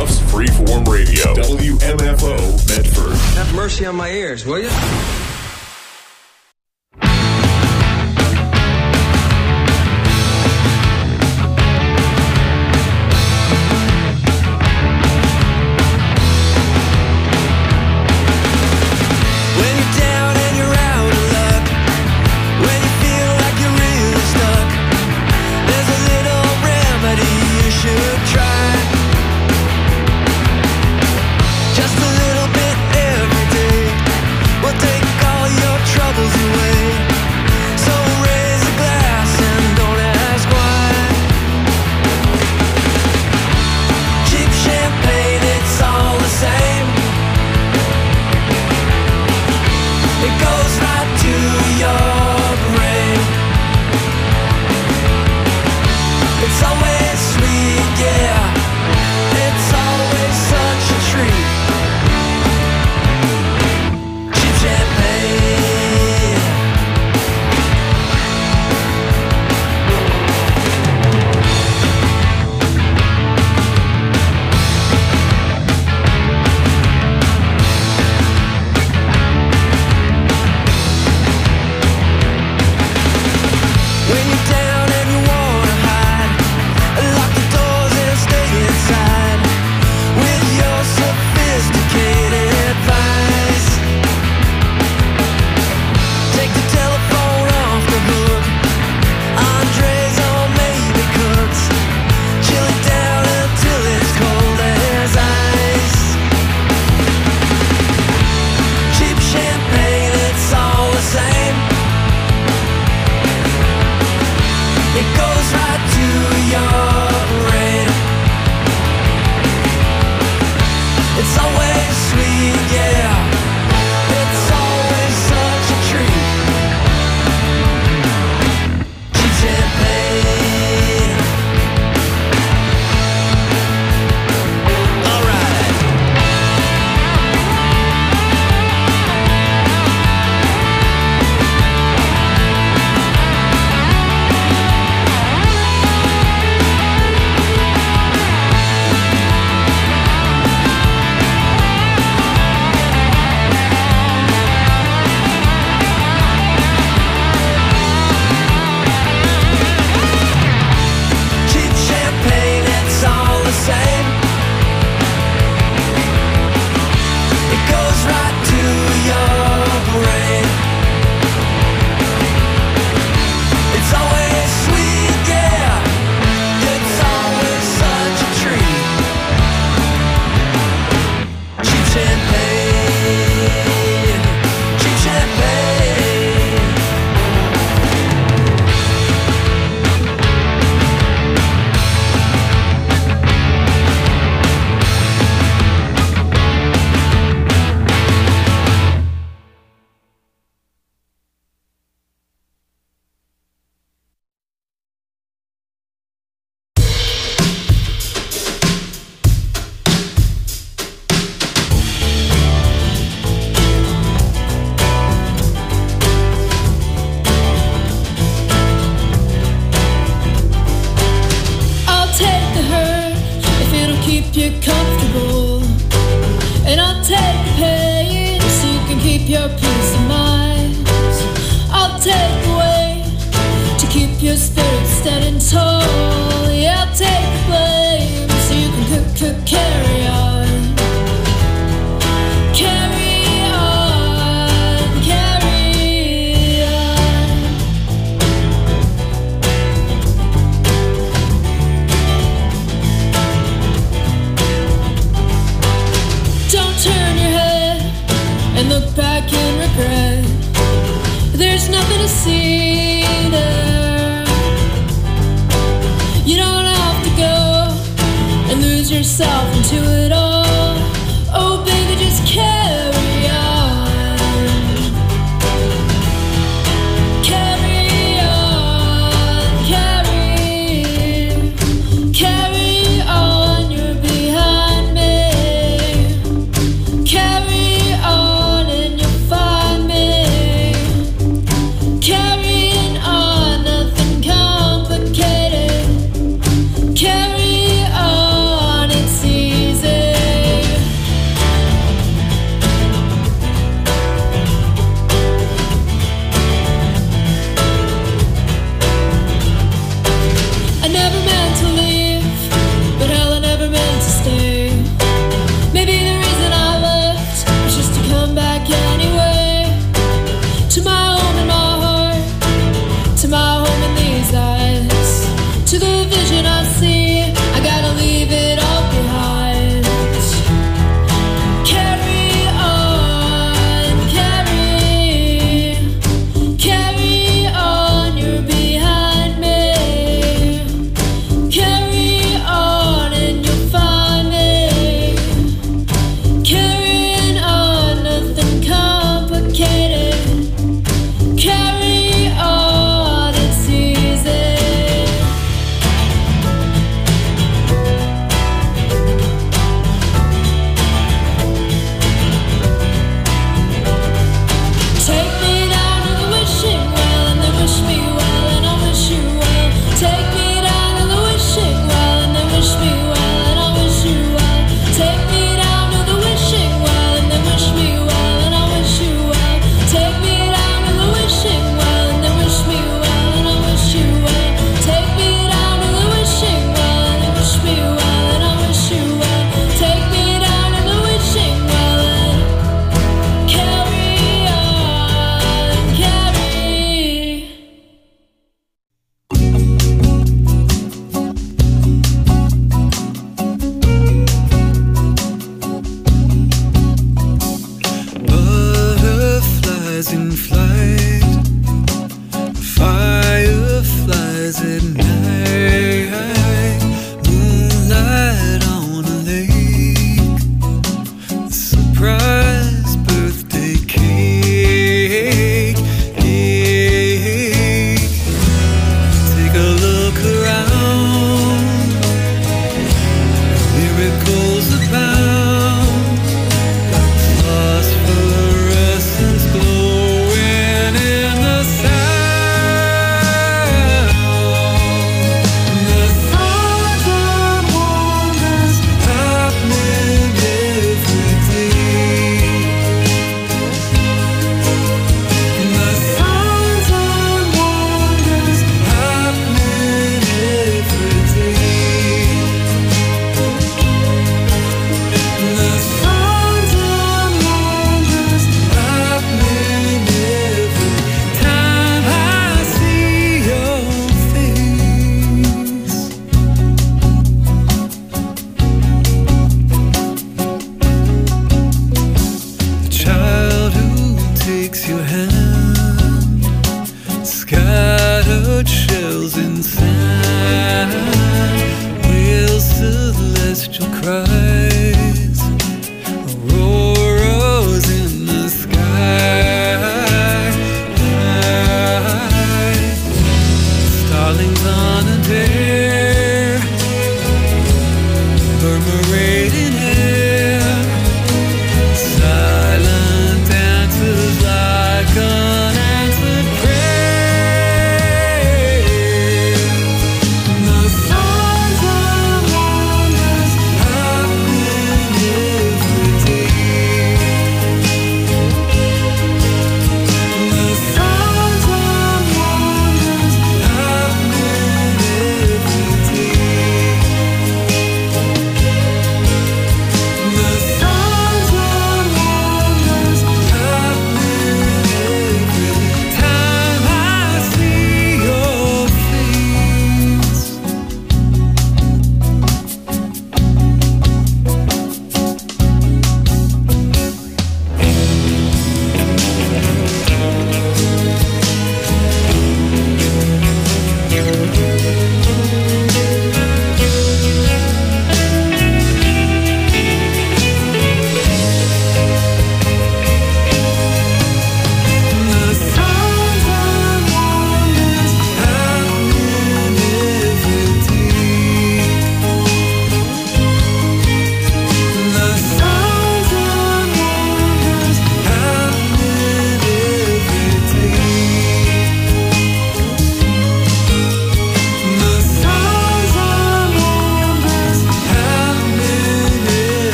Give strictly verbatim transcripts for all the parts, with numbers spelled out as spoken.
Duff's Freeform Radio. W M F O Medford. Have mercy on my ears, will you? Carry on, it's easy.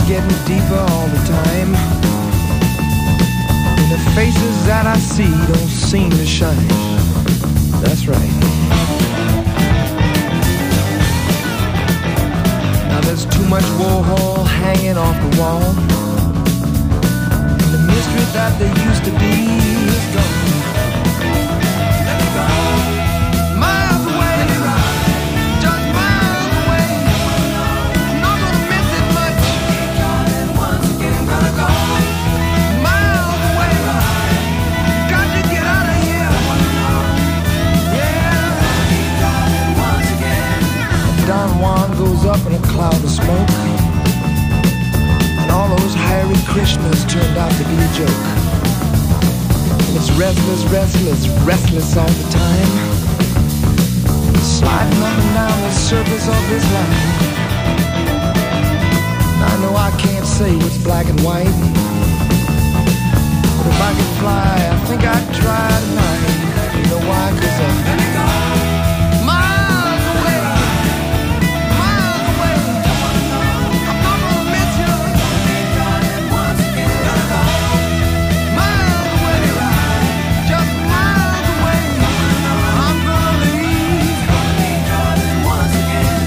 getting deeper all the time. And the faces that I see don't seem to shine. That's right. Now there's too much Warhol hanging off the wall. And the mystery that there used to be is gone. Let me go. Miles away, just miles away. I'm not gonna miss it much. Once again, gonna go. Miles away, got to get out of here. Yeah. Don Juan goes up in a cloud of smoke, and all those Hare Krishnas turned out to be a joke. And it's restless, restless, restless all the time, sliding up and down the surface of this line. I know I can't say what's black and white, but if I could fly, I think I'd try tonight. You know why? 'Cause I'm miles away, miles away. I'm not gonna miss you. Miles away, just miles away. I'm gonna leave. Once again.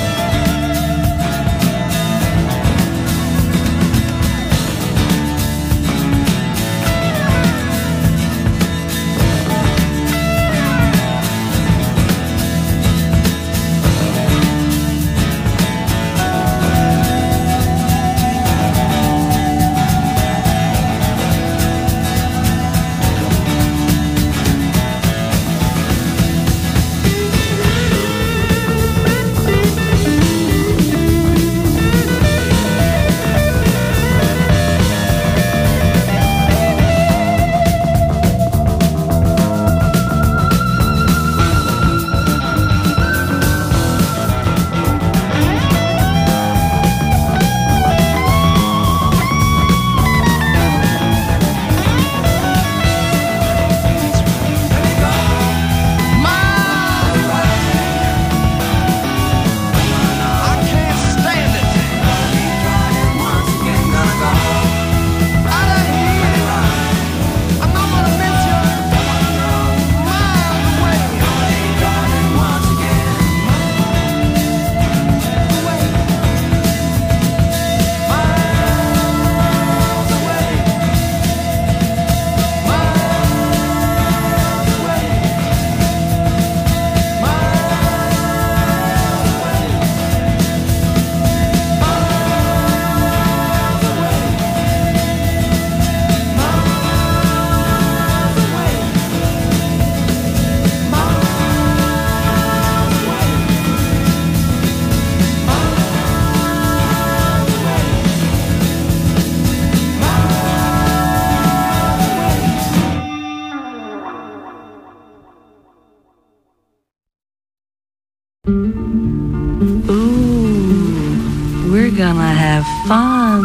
Gonna have fun.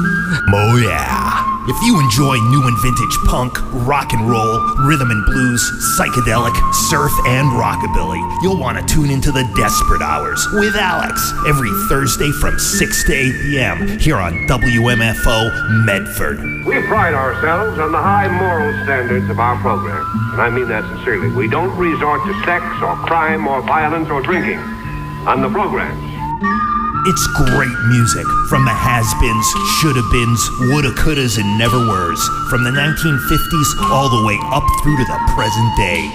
Oh yeah. If you enjoy new and vintage punk, rock and roll, rhythm and blues, psychedelic, surf, and rockabilly, you'll want to tune into the Desperate Hours with Alex every Thursday from six to eight p.m. here on W M F O Medford. We pride ourselves on the high moral standards of our program, and I mean that sincerely. We don't resort to sex or crime or violence or drinking on the programs. It's great music from the has-beens, shoulda-beens, woulda, couldas, and never-weres, from the nineteen fifties all the way up through to the present day.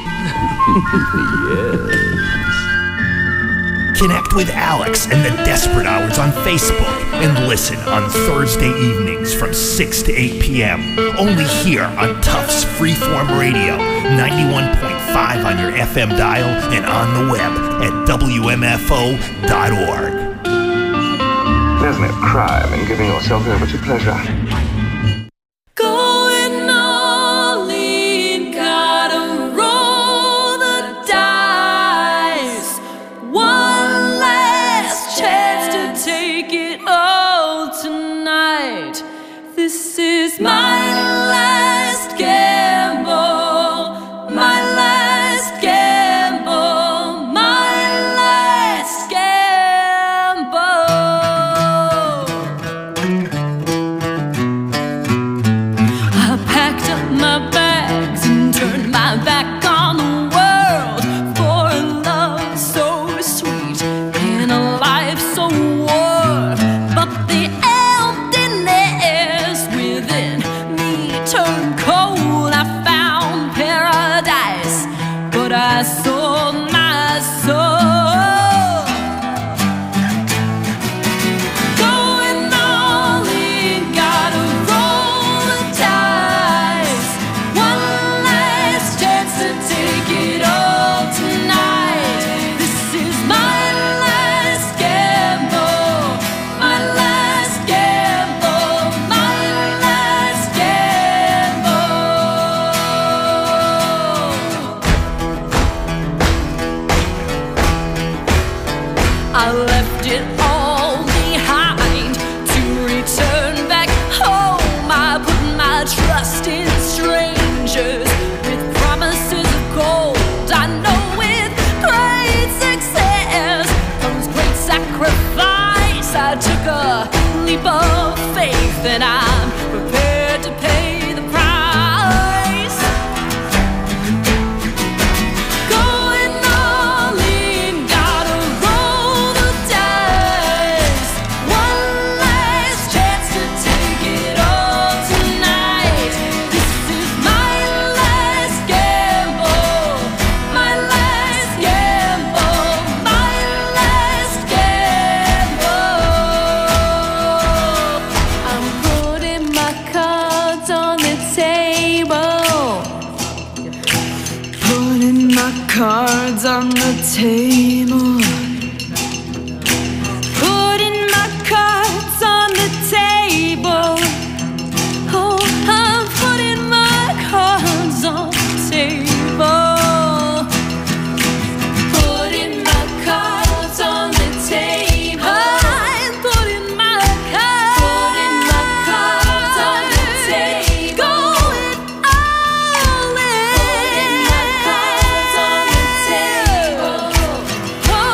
Yes. Connect with Alex and the Desperate Hours on Facebook and listen on Thursday evenings from six to eight p.m. only here on Tufts Freeform Radio, ninety-one point five on your F M dial and on the web at W M F O dot org. There's no crime in giving yourself over to pleasure. Going all in, gotta roll the dice. One last chance to take it all tonight. This is my last gamble, my last gamble, my last gamble. trust in strangers with promises of gold. I know with great success comes great sacrifice. I took a leap of faith and I'm prepared to pay the price. Going all in, gotta roll the dice. One last chance to take it all tonight. This is my last gamble, my last gamble, my last gamble. I'm putting my cards on the table, putting my cards on the table, putting my cards on the table. Oh, I'm putting my cards on the table, putting my cards on the table. I'm putting my cards, putting my cards on the table. Going all in, putting my cards on the table. Oh,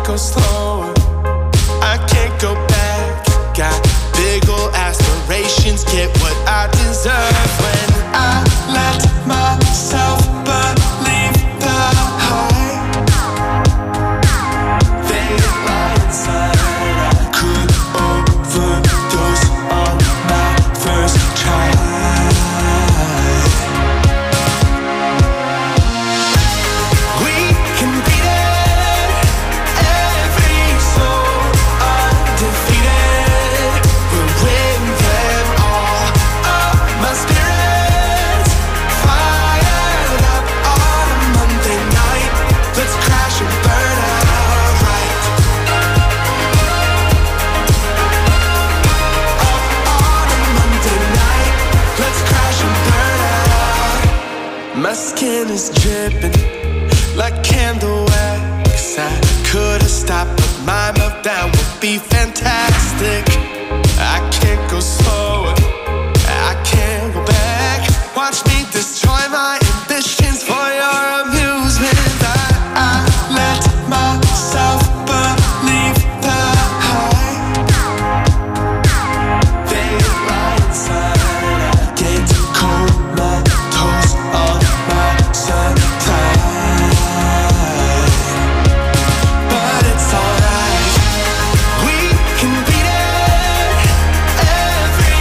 go slower. I can't go back. Got big ol' aspirations, get what I deserve. When I let myself believe the high, they lie inside. I could overdose on my first try. We can beat it, every soul undefeated. We'll win them all. Oh, my spirit's fired up on a Monday night. Let's crash and burn out right. Up on a Monday night. Let's crash and burn out. My skin is dripping like candle wax. I could've stopped, but my meltdown would be fantastic. I can't go slower, I can't go back. Watch me destroy my ambitions for your amusement. I, I let myself believe the high. They lie inside. I get comatose on my supply. But it's alright. We can beat it, every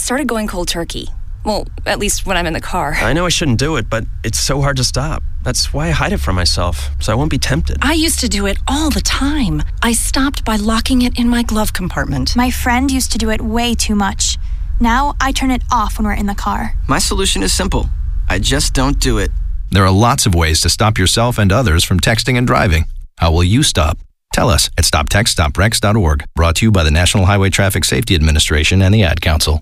started going cold turkey. Well, at least when I'm in the car. I know I shouldn't do it, but it's so hard to stop. That's why I hide it from myself, so I won't be tempted. I used to do it all the time. I stopped by locking it in my glove compartment. My friend used to do it way too much. Now I turn it off when we're in the car. My solution is simple. I just don't do it. There are lots of ways to stop yourself and others from texting and driving. How will you stop? Tell us at stop text stop wrecks dot org. Brought to you by the National Highway Traffic Safety Administration and the Ad Council.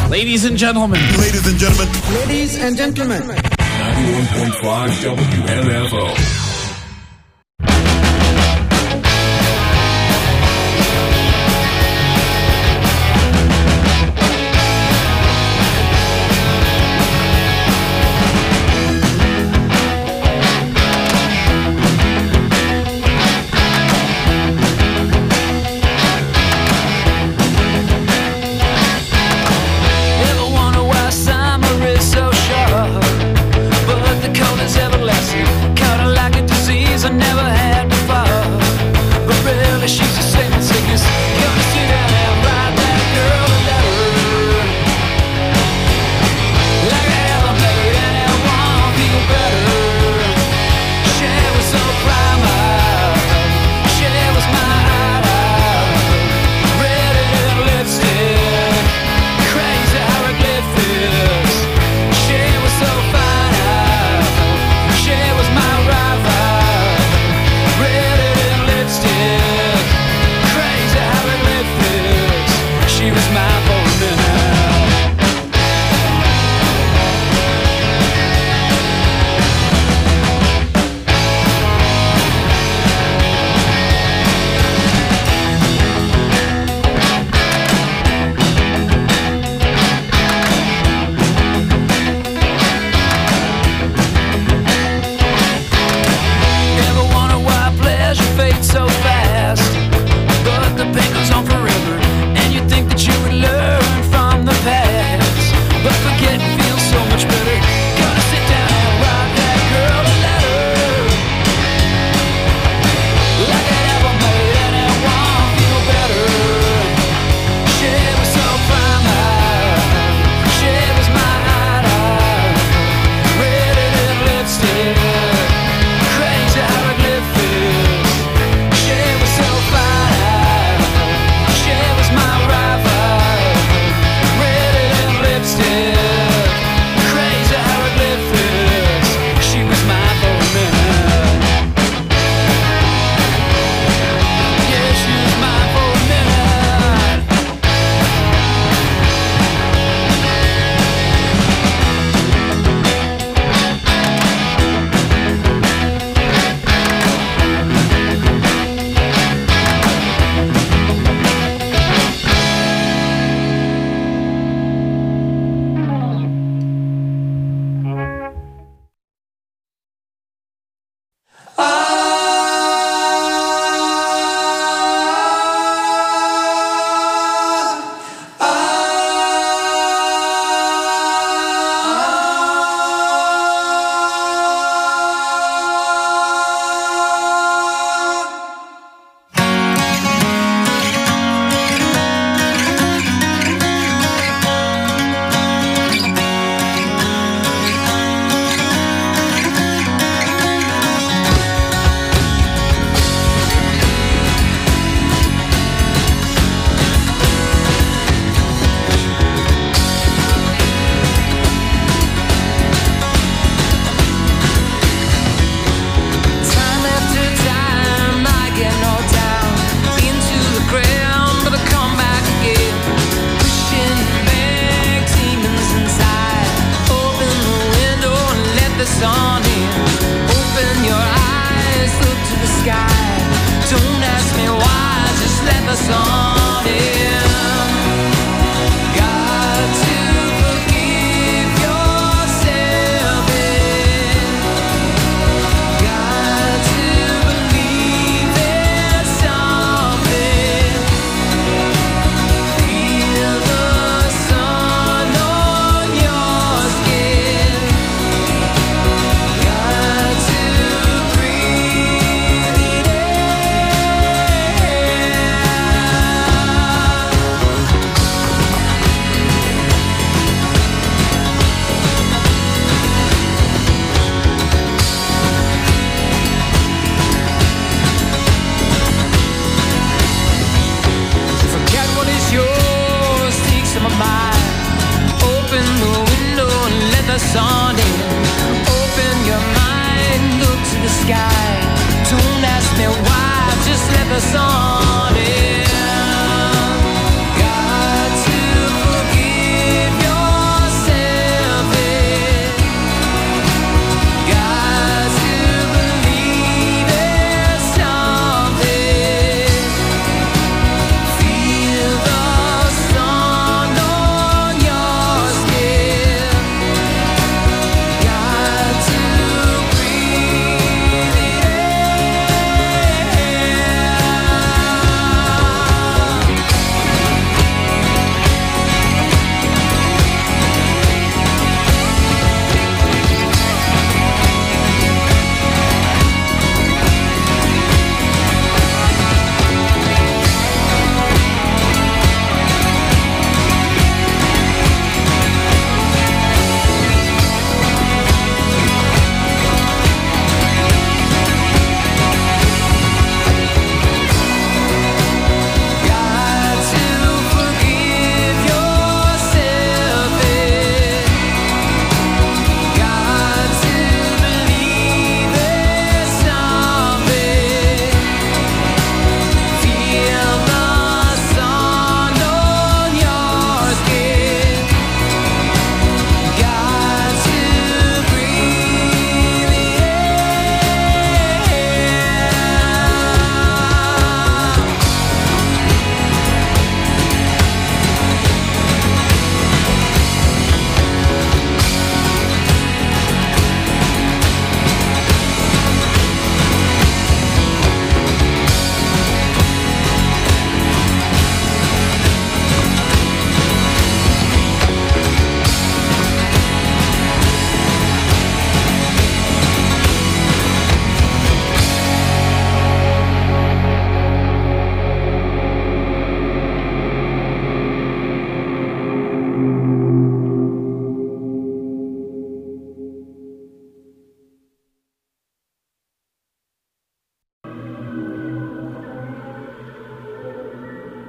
Ladies and gentlemen. Ladies and gentlemen. Ladies and gentlemen. ninety-one point five W M F O.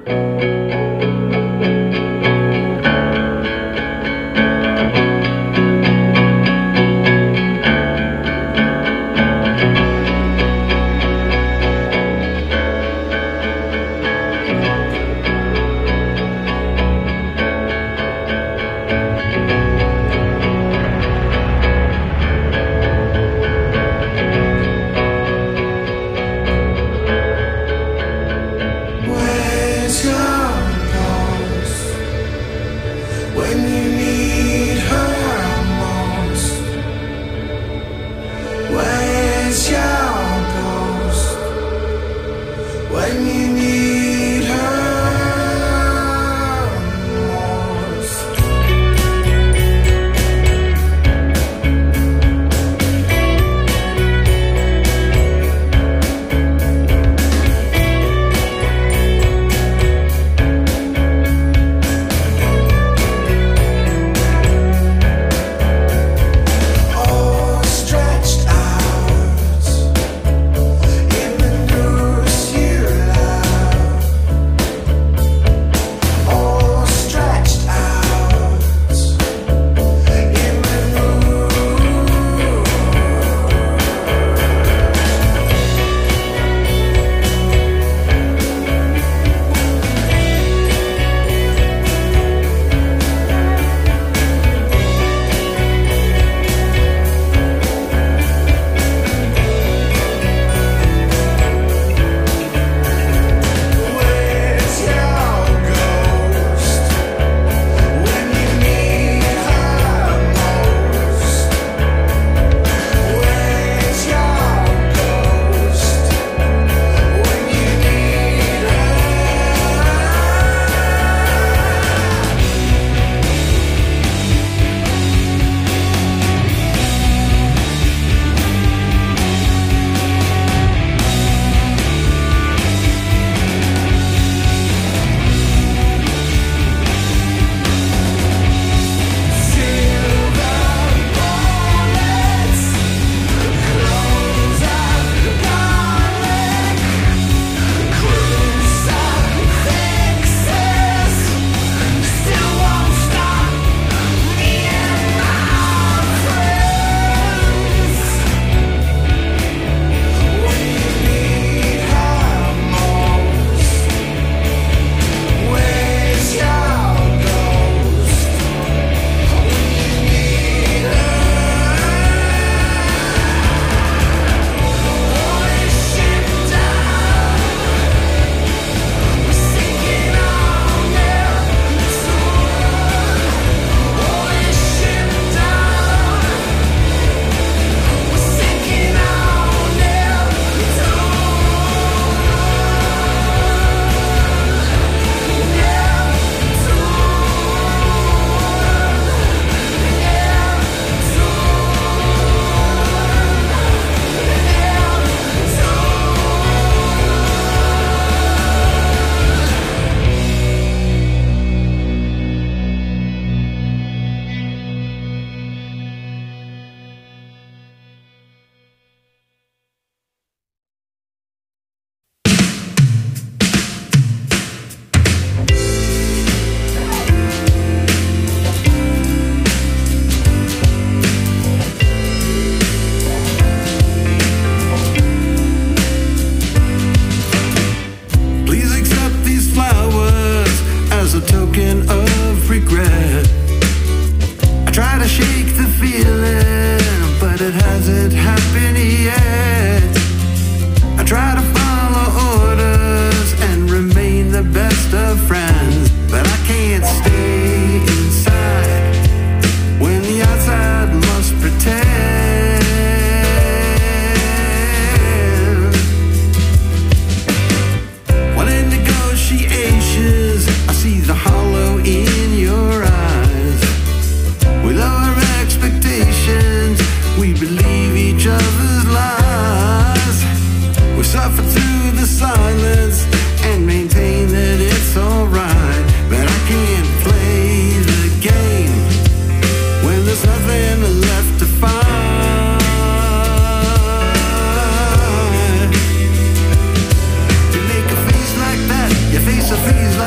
Face of face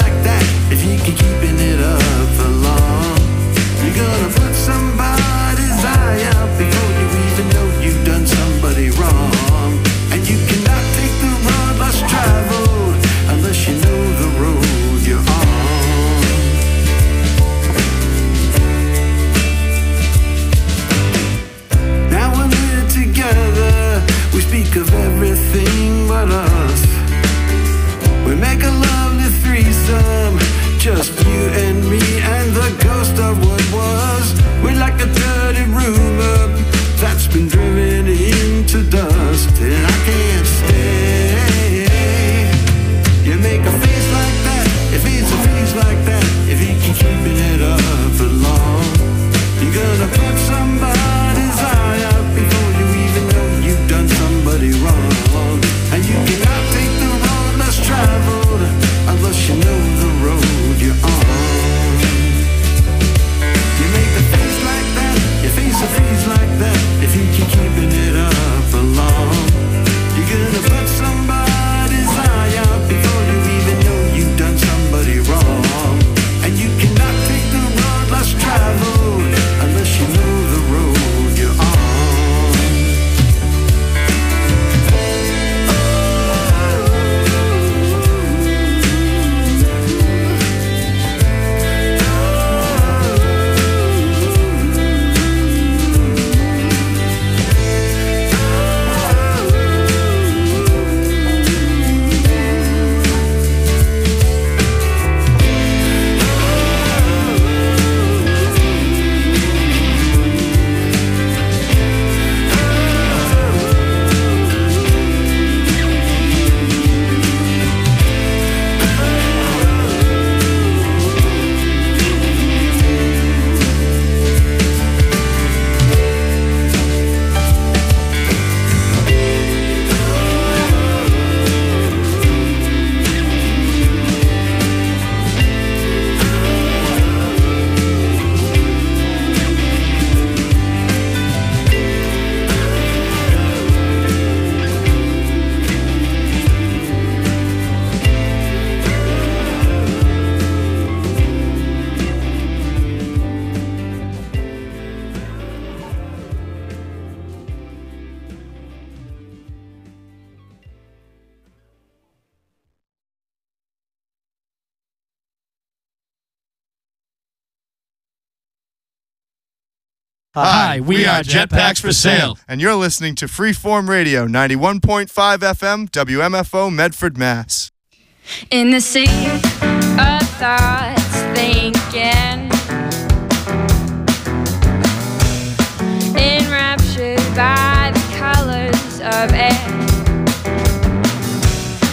Hi, we are Jetpacks for Sale. And you're listening to Freeform Radio, ninety-one point five F M, W M F O, Medford, Mass. In the sea of thoughts, thinking